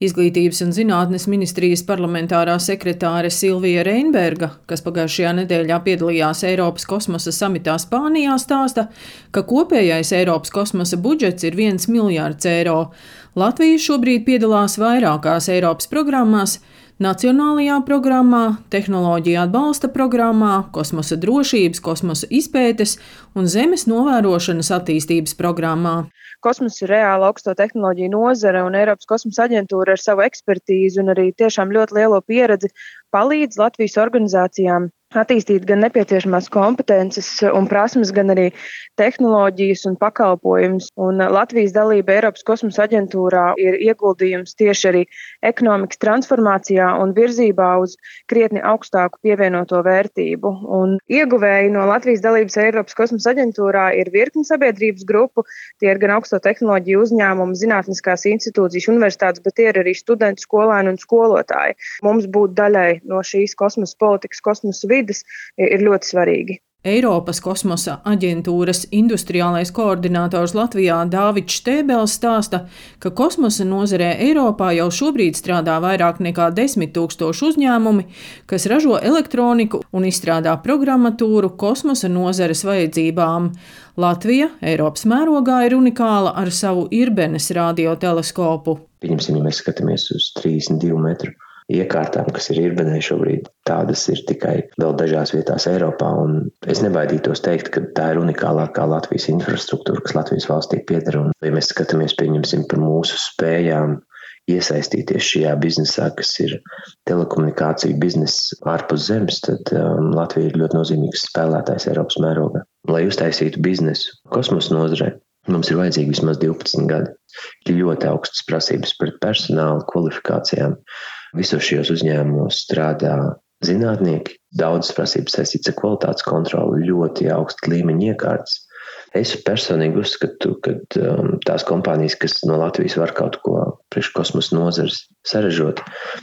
Izglītības un zinātnes ministrijas parlamentārā sekretāre Silvija Reinberga, kas pagājušajā nedēļā piedalījās Eiropas kosmosa samitā Spānijā, stāsta, ka kopējais Eiropas kosmosa budžets ir 1 miljards eiro. Latvija šobrīd piedalās vairākās Eiropas programmās – Nacionālajā programmā, Tehnoloģija atbalsta programmā, Kosmosa drošības, kosmosa izpētes un Zemes novērošanas attīstības programmā. Kosmos ir reāla augsto tehnoloģiju nozare, un Eiropas kosmosa aģentūra ar savu ekspertīzi un arī tiešām ļoti lielo pieredzi palīdz Latvijas organizācijām attīstīt gan nepieciešamās kompetences un prasmes, gan arī tehnoloģijas un pakalpojumus. Un Latvijas dalība Eiropas kosmosa aģentūrā ir ieguldījums tieši arī ekonomikas transformācijā un virzībā uz krietni augstāku pievienoto vērtību. Un ieguvēji no Latvijas dalības Eiropas kosmosa aģentūrā ir virkni sabiedrības grupu, tie ir gan augsto tehnoloģiju uzņēmumi, zinātniskās institūcijas, universitātes, bet tie ir arī studenti, skolēni un skolotāji. Mums būt daļai no šīs kosmosa politikas, kosmosa vides ir ļoti svarīgi. Eiropas kosmosa aģentūras industriālais koordinators Latvijā Dāvids Štēbels stāsta, ka kosmosa nozarē Eiropā jau šobrīd strādā vairāk nekā 10 000 uzņēmumi, kas ražo elektroniku un izstrādā programmatūru kosmosa nozares vajadzībām. Latvija Eiropas mērogā ir unikāla ar savu Irbenes radioteleskopu. Pieņemsim, ja mēs skatāmies uz 32 metru iekārtām, kas ir Irbenē šobrīd, tādas ir tikai vēl dažās vietās Eiropā, un es nebaidītos teikt, ka tā ir unikālākā Latvijas infrastruktūra, kas Latvijas valstī pieder. Un, ja mēs skatāmies, pieņemsim, par mūsu spējām iesaistīties šajā biznesā, kas ir telekomunikāciju bizness ārpus zemes, tad Latvija ir ļoti nozīmīgs spēlētājs Eiropas mērogā. Lai uztaisītu biznesu kosmosa nozarē, mums ir vajadzīgi vismaz 12 gadi. Ir ļoti augstas prasības pret personālu, kvalifikācijām. Visos šajos uzņēmumos strādā zinātnieki, daudzas prasības saistītas ar kvalitātes kontroli, ļoti augsta līmeņa iekārtas. Es personīgi uzskatu, ka tās kompānijas, kas no Latvijas var kaut ko priekš kosmosa nozares saražot,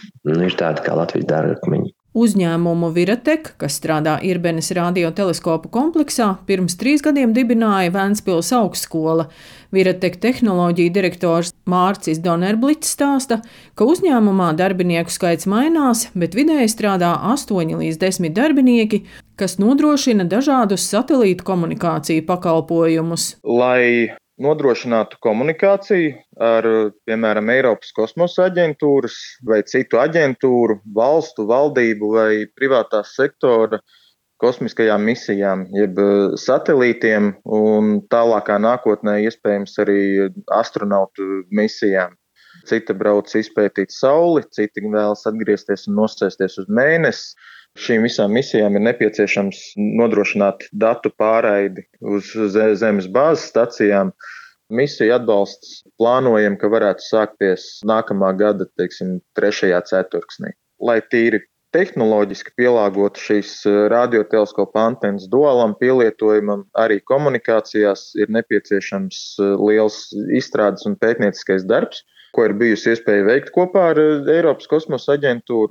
ir tādi kā Latvijas dārgakmeņi. Uzņēmumu Viratek, kas strādā Irbenes radioteleskopu kompleksā, pirms 3 gadiem dibināja Ventspils augstskola. Viratek tehnoloģiju direktors Mārcis Donerblits stāsta, ka uzņēmumā darbinieku skaits mainās, bet vidēji strādā 8 līdz 10 darbinieki, kas nodrošina dažādus satelītu komunikāciju pakalpojumus. Lai nodrošinātu komunikāciju ar, piemēram, Eiropas kosmosa aģentūras vai citu aģentūru, valstu, valdību vai privātā sektora kosmiskajām misijām, jeb satelītiem un tālākā nākotnē iespējams arī astronautu misijām. Citi brauc izpētīt Sauli, citi vēlas atgriezties un nosēsties uz Mēnesi. Šīm visām misijām ir nepieciešams nodrošināt datu pārraidi uz Zemes bāzes stacijām. Misiju atbalsts plānojam, ka varētu sākties nākamā gada, 3. ceturksnī. Lai tīri tehnoloģiski pielāgotu šīs radioteleskopa antenas duālam pielietojumam, arī komunikācijās ir nepieciešams liels izstrādes un pētnieciskais darbs, ko ir bijusi iespēja veikt kopā ar Eiropas kosmosa aģentūru.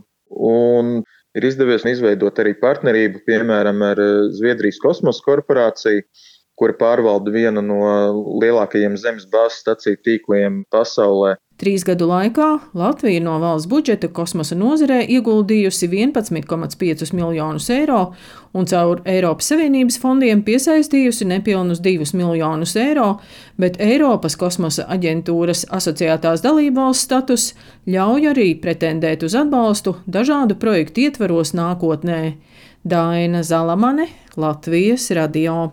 Un ir izdevies izveidot arī partnerību, piemēram, ar Zviedrijas kosmosa korporāciju, kura pārvalda vienu no lielākajiem zemes bāzes staciju tīkliem pasaulē. 3 gadu laikā Latvija no valsts budžeta kosmosa nozarē ieguldījusi 11,5 miljonus eiro un caur Eiropas Savienības fondiem piesaistījusi nepilnus 2 miljonus eiro, bet Eiropas kosmosa aģentūras asociētās dalībvalsts status ļauj arī pretendēt uz atbalstu dažādu projektu ietvaros nākotnē. Daina Zalamane, Latvijas radio.